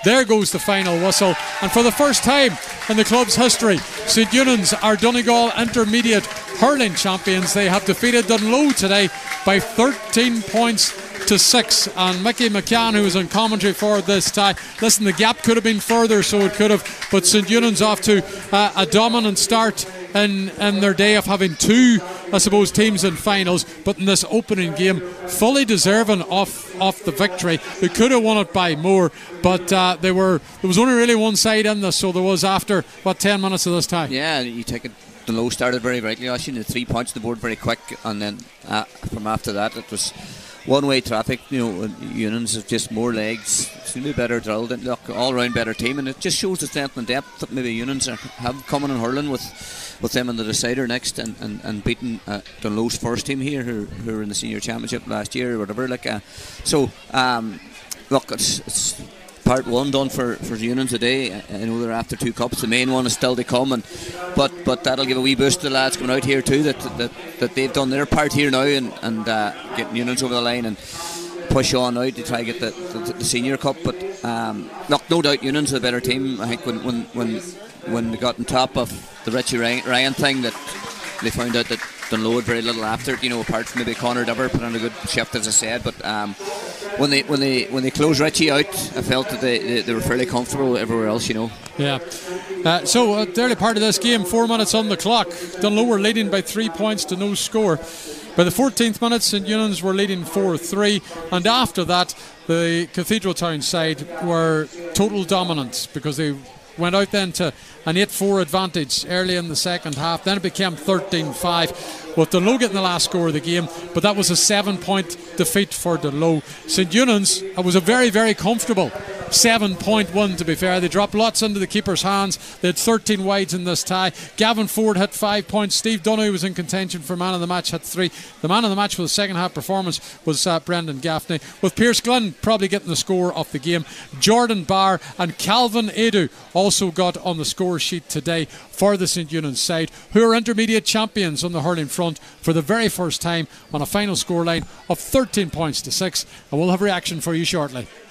there goes the final whistle. And for the first time in the club's history, St Eunan's are Donegal Intermediate Hurling Champions. They have defeated Dunloe today by 13 points to 6. And Mickey McCann, who was on commentary for this tie, listen, the gap could have been further, so it could have, but St Eunan's off to a dominant start in their day of having two, I suppose, teams in finals, but in this opening game, fully deserving of the victory. They could have won it by more, but there was only really one side in this, so there was after 10 minutes of this tie. Yeah, you take it. Dunloe started very brightly. I seen the 3 points on the board very quick, and then from after that it was one-way traffic. Eunan's have just more legs, seem to be better drilled, and look, all-round better team, and it just shows the strength and depth that maybe Eunan's have coming in hurling with them in the decider next, and beating Dunloe's first team here, who were in the senior championship last year or whatever. Look, it's part one done for Eunan's today. I know they're after 2 cups. The main one is still to come, but that'll give a wee boost to the lads coming out here too, that they've done their part here now, and getting Eunan's over the line and push on out to try to get the senior cup. But look, no doubt Eunan's a better team. I think when they got on top of the Richie Ryan thing, that they found out that Dunloe had very little after it, apart from maybe Conor Dibber put on a good shift, as I said. But when they closed Richie out, I felt that they were fairly comfortable everywhere else, Yeah. So the early part of this game, 4 minutes on the clock. Dunloe were leading by 3 points to no score. By the 14th minute, St Eunan's were leading 4-3, and after that, the Cathedral Town side were total dominant, because they went out then to an 8-4 advantage early in the second half. Then it became 13-5 with Dunloe getting the last score of the game, but that was a 7-point defeat for Dunloe. St Eunan's, it was a very, very comfortable 7-point win, to be fair. They dropped lots into the keeper's hands. They had 13 wides in this tie. Gavin Ford hit 5 points. Steve Dunne was in contention for man of the match, hit 3. The man of the match for the second half performance was Brendan Gaffney, with Pierce Glynn probably getting the score of the game. Jordan Barr and Calvin Edu also got on the score sheet today for the St Eunan's side, who are intermediate champions on the hurling front for the very first time, on a final scoreline of 13 points to 6. And we'll have reaction for you shortly.